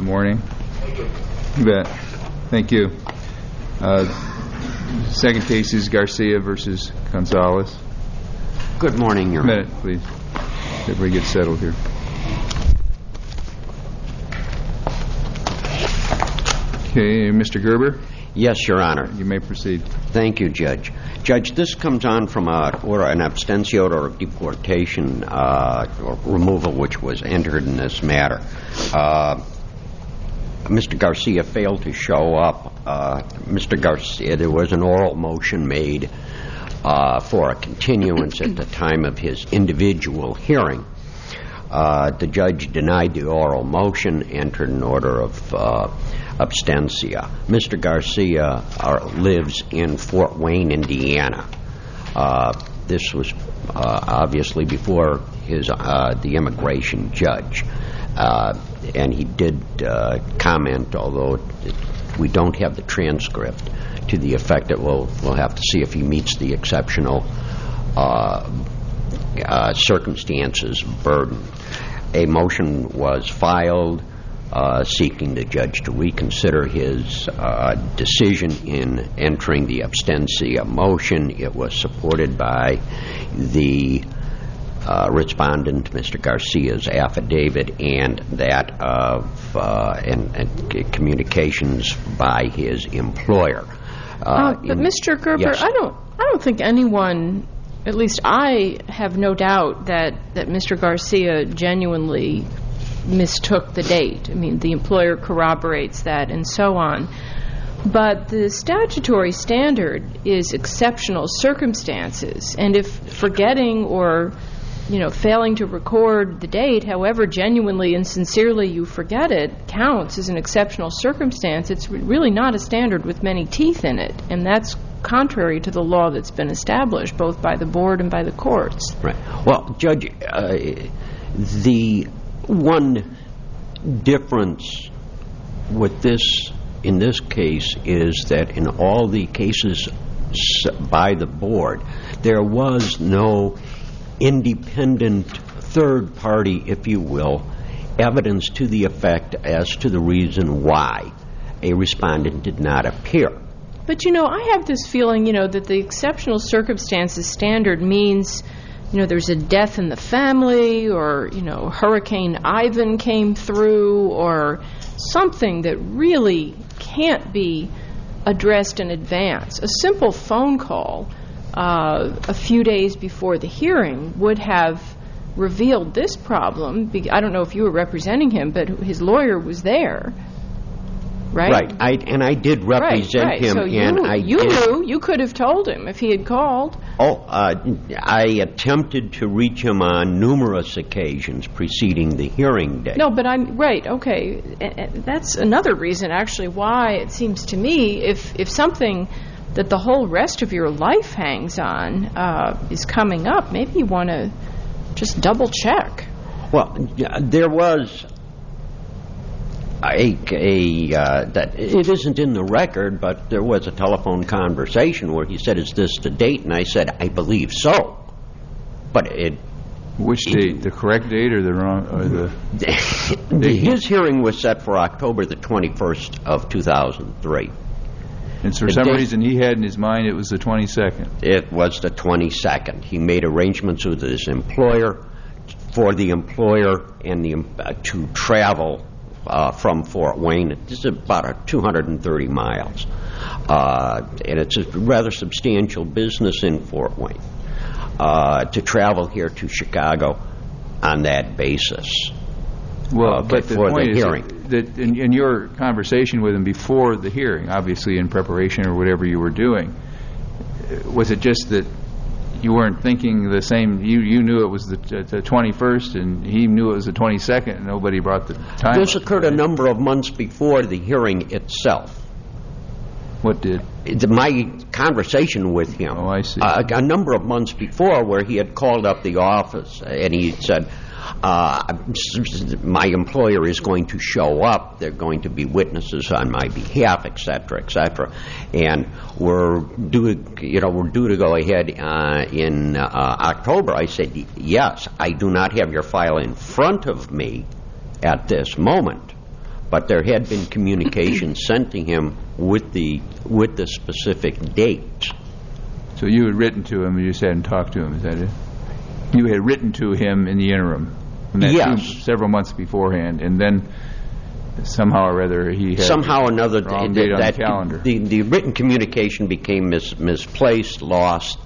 Good morning. You bet. Thank you. Second case is Garcia versus Gonzalez. Good morning, Your Honor. A minute, please. Everybody get settled here. Okay, Mr. Gerber? Yes, Your Honor. You may proceed. Thank you, Judge. Judge, this comes on from an abstention order of deportation or removal which was entered in this matter. Mr. Garcia failed to show up. Mr. Garcia, there was an oral motion made for a continuance at the time of his individual hearing. The judge denied the oral motion, entered an order of abstentia. Mr. Garcia lives in Fort Wayne, Indiana. This was obviously before the immigration judge. And he did comment, although we don't have the transcript, to the effect that we'll have to see if he meets the exceptional circumstances burden. A motion was filed seeking the judge to reconsider his decision in entering the abstentia motion. It was supported by the respondent, Mr. Garcia's affidavit, and that of and communications by his employer. But Mr. Gerber, yes. I don't think anyone, at least I have no doubt that Mr. Garcia genuinely mistook the date. I mean, the employer corroborates that and so on. But the statutory standard is exceptional circumstances, and if forgetting or failing to record the date, however genuinely and sincerely you forget it, counts as an exceptional circumstance. It's really not a standard with many teeth in it, and that's contrary to the law that's been established both by the board and by the courts. Right. Well, Judge, the one difference with this in this case is that in all the cases by the board, there was no independent third party, if you will, evidence to the effect as to the reason why a respondent did not appear. But I have this feeling, that the exceptional circumstances standard means, there's a death in the family, or, Hurricane Ivan came through, or something that really can't be addressed in advance. A simple phone call a few days before the hearing would have revealed this problem. I don't know if you were representing him, but his lawyer was there, right? Right. I did represent him. So you could have told him if he had called. I attempted to reach him on numerous occasions preceding the hearing date. No, but okay. That's another reason, actually, why it seems to me if something that the whole rest of your life hangs on is coming up, maybe you want to just double check. Well, there was that it isn't in the record, but there was a telephone conversation where he said, "Is this the date?" And I said, "I believe so." But which date? The correct date or the wrong? Or his hearing was set for October the 21st of 2003. And for some reason he had in his mind it was the 22nd. It was the 22nd. He made arrangements with his employer for the employer and to travel from Fort Wayne. This is about 230 miles. And it's a rather substantial business in Fort Wayne. To travel here to Chicago on that basis. Well, but the point is that in your conversation with him before the hearing, obviously in preparation or whatever you were doing, was it just that you weren't thinking the same? You knew it was the 21st, and he knew it was the 22nd, and nobody brought the time. This occurred a number of months before the hearing itself. What did? My conversation with him. Oh, I see. A number of months before, where he had called up the office, and he said, my employer is going to show up. They're going to be witnesses on my behalf, et cetera, and we're due to go ahead in October. I said, yes, I do not have your file in front of me at this moment, but there had been communication sent to him with the specific date. So you had written to him, and you just hadn't talked to him, is that it? You had written to him in the interim, yes, several months beforehand, and then somehow or other he had somehow or another wrong date on the calendar. The written communication became misplaced, lost.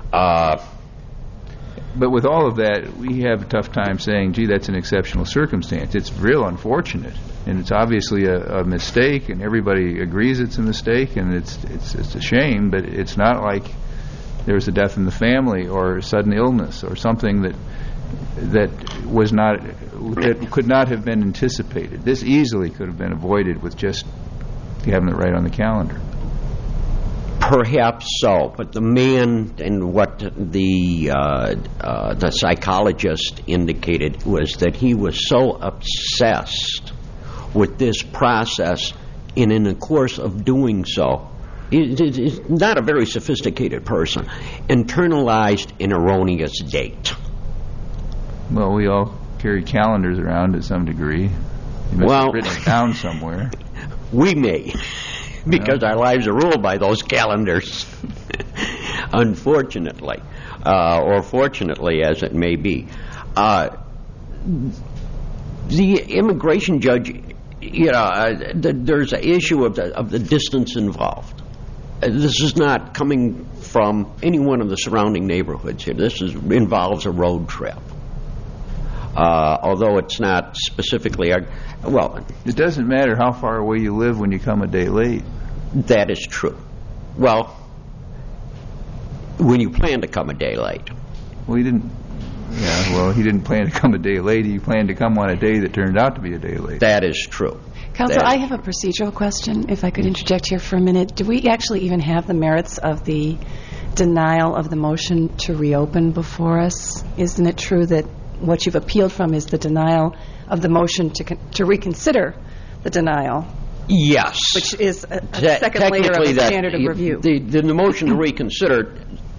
But with all of that, we have a tough time saying, gee, that's an exceptional circumstance. It's real unfortunate, and it's obviously a mistake, and everybody agrees it's a mistake, and it's a shame, but it's not like there was a death in the family or sudden illness or something that could not have been anticipated. This easily could have been avoided with just having it right on the calendar. Perhaps so, but the man and what the psychologist indicated was that he was so obsessed with this process, and in the course of doing so, he's not a very sophisticated person, internalized an erroneous date. Well, we all carry calendars around to some degree. You must have written it down somewhere. We may. Because our lives are ruled by those calendars, unfortunately, or fortunately, as it may be. The immigration judge, there's an issue of the distance involved. This is not coming from any one of the surrounding neighborhoods here. This involves a road trip. Although it's not specifically, it doesn't matter how far away you live when you come a day late. That is true. Well, when you plan to come a day late. Well, he didn't plan to come a day late. He planned to come on a day that turned out to be a day late. That is true. Counsel, I have a procedural question, if I could interject here for a minute. Do we actually even have the merits of the denial of the motion to reopen before us? Isn't it true that what you've appealed from is the denial of the motion to reconsider the denial? Yes. Which is a second layer of the standard of review. The motion to reconsider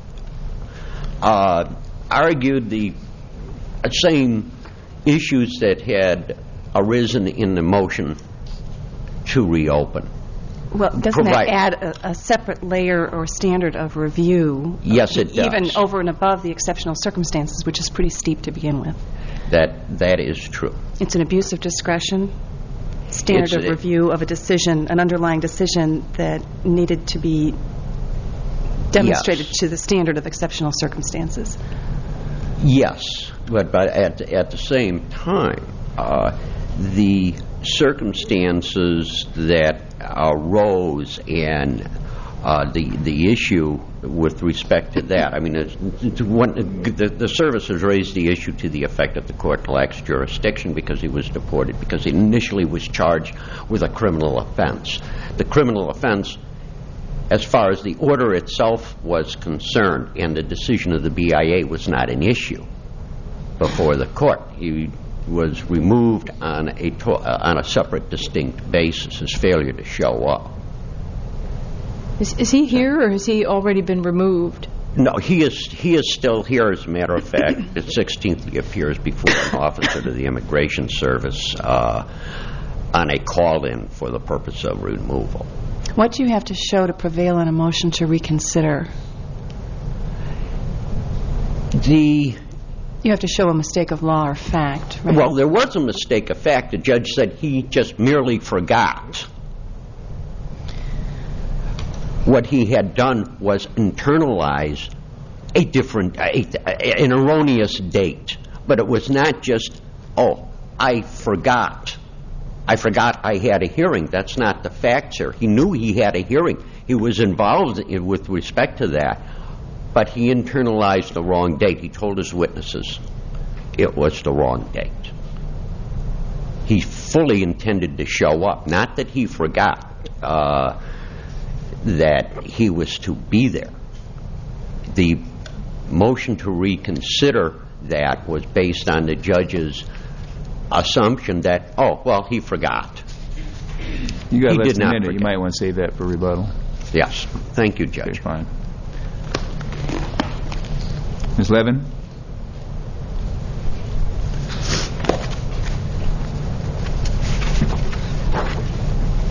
argued the same issues that had arisen in the motion to reopen. Well, doesn't that add a separate layer or standard of review? Yes, it does. Even over and above the exceptional circumstances, which is pretty steep to begin with. That is true. It's an abuse of discretion standard of review of a decision, an underlying decision that needed to be demonstrated to the standard of exceptional circumstances. Yes, but at the same time, the circumstances that arose and the issue with respect to that, I mean, the service has raised the issue to the effect that the court lacks jurisdiction because he was deported, because he initially was charged with a criminal offense. The criminal offense, as far as the order itself was concerned and the decision of the BIA, was not an issue before the court. He was removed on a separate, distinct basis, his failure to show up. Is he here, or has he already been removed? No, he is still here. As a matter of fact, the 16th he appears before an officer to the Immigration Service on a call-in for the purpose of removal. What do you have to show to prevail on a motion to reconsider? You have to show a mistake of law or fact, right? Well, there was a mistake of fact. The judge said he just merely forgot. What he had done was internalize an erroneous date. But it was not just, I forgot I had a hearing. That's not the fact, sir. He knew he had a hearing. He was involved with respect to that. But he internalized the wrong date. He told his witnesses it was the wrong date. He fully intended to show up. Not that he forgot that he was to be there. The motion to reconsider that was based on the judge's assumption that, he forgot. You got less than a minute. You might want to save that for rebuttal. Yes. Thank you, Judge. Okay, fine. Ms. Levin?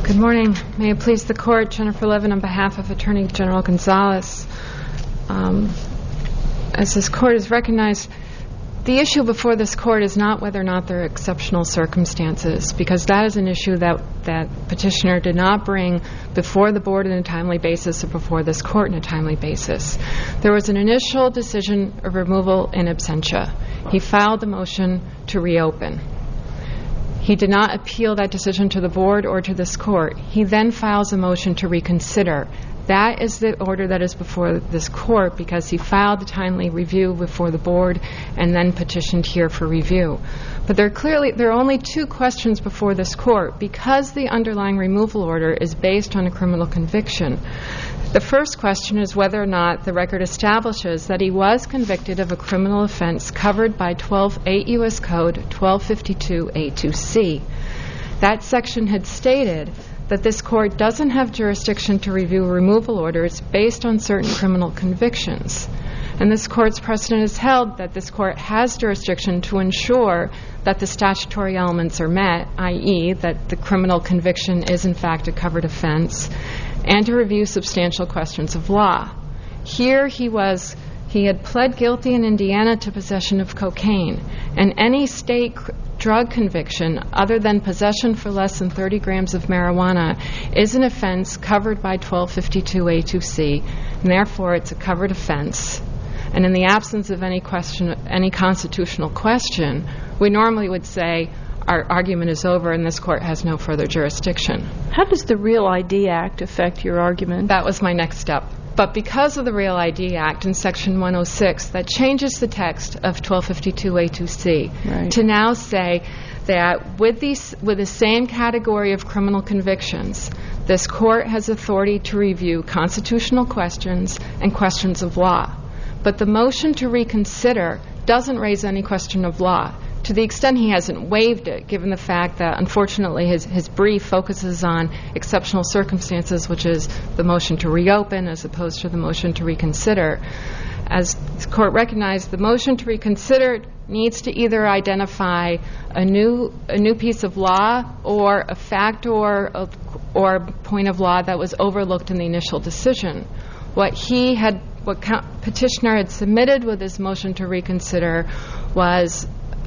Good morning. May it please the Court, Jennifer Levin on behalf of Attorney General Gonzalez. As this Court has recognized, the issue before this Court is not whether or not there are exceptional circumstances, because that is an issue that petitioner did not bring before the Board on a timely basis or before this Court on a timely basis. There was an initial decision of removal in absentia. He filed the motion to reopen. He did not appeal that decision to the Board or to this Court. He then files a motion to reconsider. That is the order that is before this Court, because he filed the timely review before the Board and then petitioned here for review. But there are only two questions before this Court, because the underlying removal order is based on a criminal conviction. The first question is whether or not the record establishes that he was convicted of a criminal offense covered by 8 U.S. Code 1252A2C. That section had stated that this Court doesn't have jurisdiction to review removal orders based on certain criminal convictions. And this Court's precedent has held that this Court has jurisdiction to ensure that the statutory elements are met, i.e., that the criminal conviction is in fact a covered offense, and to review substantial questions of law. Here he had pled guilty in Indiana to possession of cocaine, and any state drug conviction other than possession for less than 30 grams of marijuana is an offense covered by 1252A2C, and therefore it's a covered offense. And in the absence of any constitutional question, we normally would say our argument is over and this Court has no further jurisdiction. How does the Real ID Act affect your argument? That was my next step. But because of the Real ID Act in Section 106, that changes the text of 1252A2C to now say that with the same category of criminal convictions, this Court has authority to review constitutional questions and questions of law. But the motion to reconsider doesn't raise any question of law, to the extent he hasn't waived it, given the fact that, unfortunately, his brief focuses on exceptional circumstances, which is the motion to reopen as opposed to the motion to reconsider. As the Court recognized, the motion to reconsider needs to either identify a new piece of law or a fact or point of law that was overlooked in the initial decision. What petitioner had submitted with his motion to reconsider was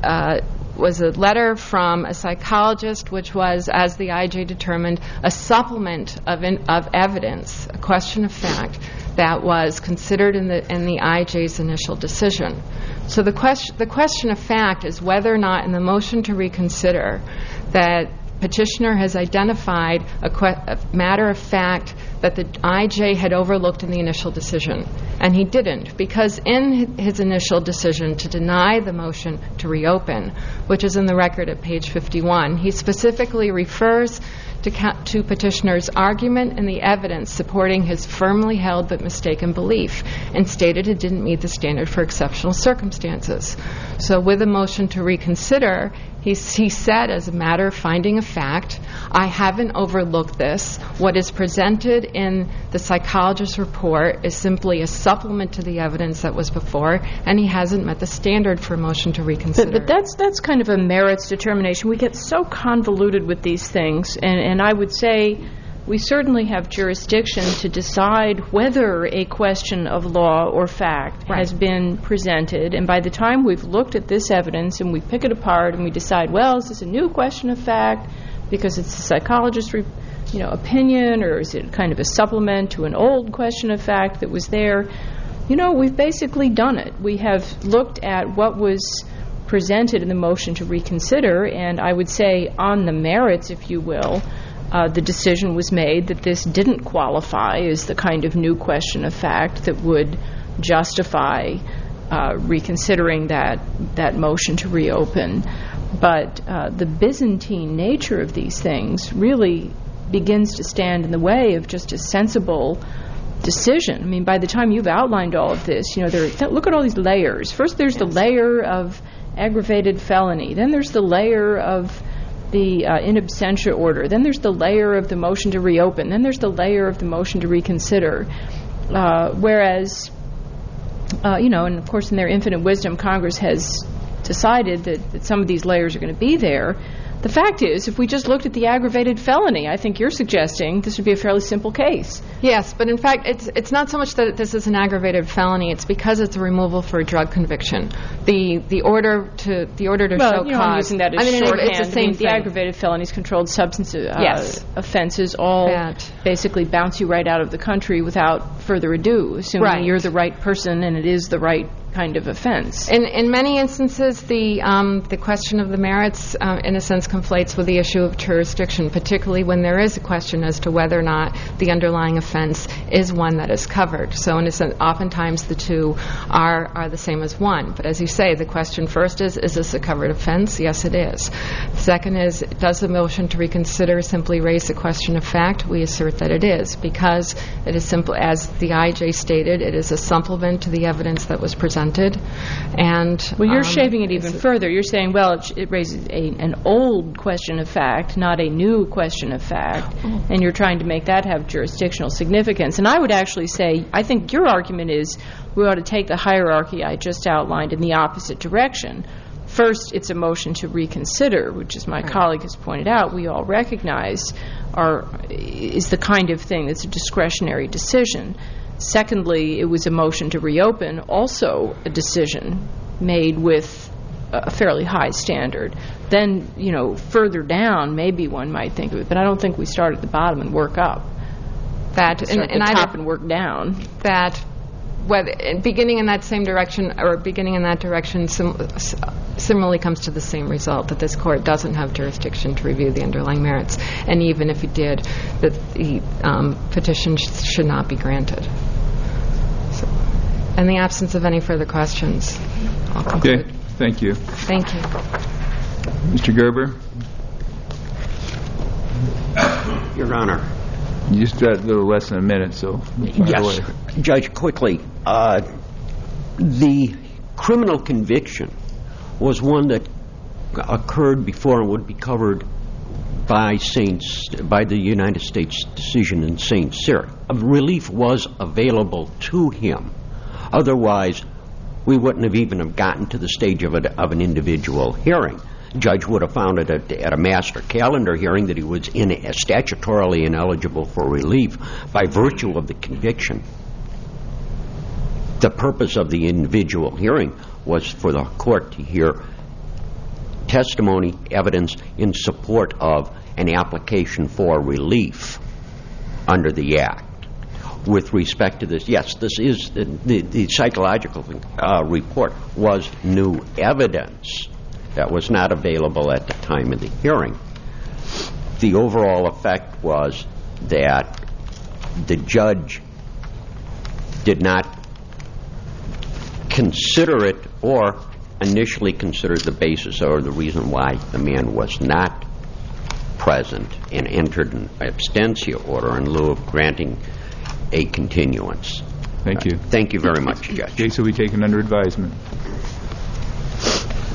a letter from a psychologist, which was, as the IJ determined, a supplement of evidence, a question of fact, that was considered in the IJ's initial decision. So the question of fact is whether or not in the motion to reconsider that petitioner has identified a matter of fact that the IJ had overlooked in the initial decision. And he didn't, because in his initial decision to deny the motion to reopen, which is in the record at page 51, he specifically refers to petitioner's argument and the evidence supporting his firmly held but mistaken belief, and stated it didn't meet the standard for exceptional circumstances. So with a motion to reconsider, he said, as a matter of finding a fact, I haven't overlooked this. What is presented in the psychologist's report is simply a supplement to the evidence that was before, and he hasn't met the standard for a motion to reconsider. But that's kind of a merits determination. We get so convoluted with these things, and I would say we certainly have jurisdiction to decide whether a question of law or fact has been presented. And by the time we've looked at this evidence and we pick it apart and we decide, well, is this a new question of fact because it's a psychologist's opinion, or is it kind of a supplement to an old question of fact that was there? We've basically done it. We have looked at what was presented in the motion to reconsider, and I would say on the merits, if you will, the decision was made that this didn't qualify as the kind of new question of fact that would justify reconsidering that motion to reopen. But the Byzantine nature of these things really begins to stand in the way of just a sensible decision. I mean, by the time you've outlined all of this, look at all these layers. First, there's the layer of aggravated felony. Then there's the layer of the in absentia order. Then there's the layer of the motion to reopen. Then there's the layer of the motion to reconsider. Whereas, and of course in their infinite wisdom, Congress has decided that some of these layers are going to be there. The fact is, if we just looked at the aggravated felony, I think you're suggesting this would be a fairly simple case. Yes, but in fact, it's not so much that this is an aggravated felony. It's because it's a removal for a drug conviction. The order to show cause. I'm using that as shorthand. It's the same thing. The aggravated felonies, controlled substance offenses, all basically bounce you right out of the country without further ado, assuming you're the right person and it is the right kind of offense. In many instances, the question of the merits, in a sense, conflates with the issue of jurisdiction, particularly when there is a question as to whether or not the underlying offense is one that is covered. So in a sense, oftentimes the two are the same as one. But as you say, the question first is this a covered offense? Yes, it is. Second is, does the motion to reconsider simply raise the question of fact? We assert that it is, because it is simple, as the IJ stated, it is a supplement to the evidence that was presented. And you're shaving it even further. You're saying, it raises an old question of fact, not a new question of fact, and you're trying to make that have jurisdictional significance. And I would actually say, I think your argument is we ought to take the hierarchy I just outlined in the opposite direction. First, it's a motion to reconsider, which, as my colleague has pointed out, we all recognize is the kind of thing that's a discretionary decision. Secondly, it was a motion to reopen, also a decision made with a fairly high standard. Then, further down, maybe one might think of it, but I don't think we start at the bottom and work up. Start at the top and work down. That, whether beginning in that same direction or beginning in that direction similarly comes to the same result, that this court doesn't have jurisdiction to review the underlying merits, and even if it did, that the petition should not be granted. So, in the absence of any further questions, I'll conclude. Okay, thank you. Thank you. Mr. Gerber? Your Honor. You just got a little less than a minute, so... Yes, Judge, quickly. The criminal conviction was one that occurred before and would be covered by the United States decision in St. Cyr. Relief was available to him. Otherwise, we wouldn't have even gotten to the stage of an individual hearing. Judge would have found it at a master calendar hearing that he was statutorily ineligible for relief by virtue of the conviction. The purpose of the individual hearing was for the court to hear testimony, evidence in support of an application for relief under the Act. With respect to this, yes, this is the psychological report was new evidence that was not available at the time of the hearing. The overall effect was that the judge did not consider it or initially consider the basis or the reason why the man was not present and entered an abstentia order in lieu of granting a continuance. Thank you. Thank you very much, Judge. Case will be taken under advisement.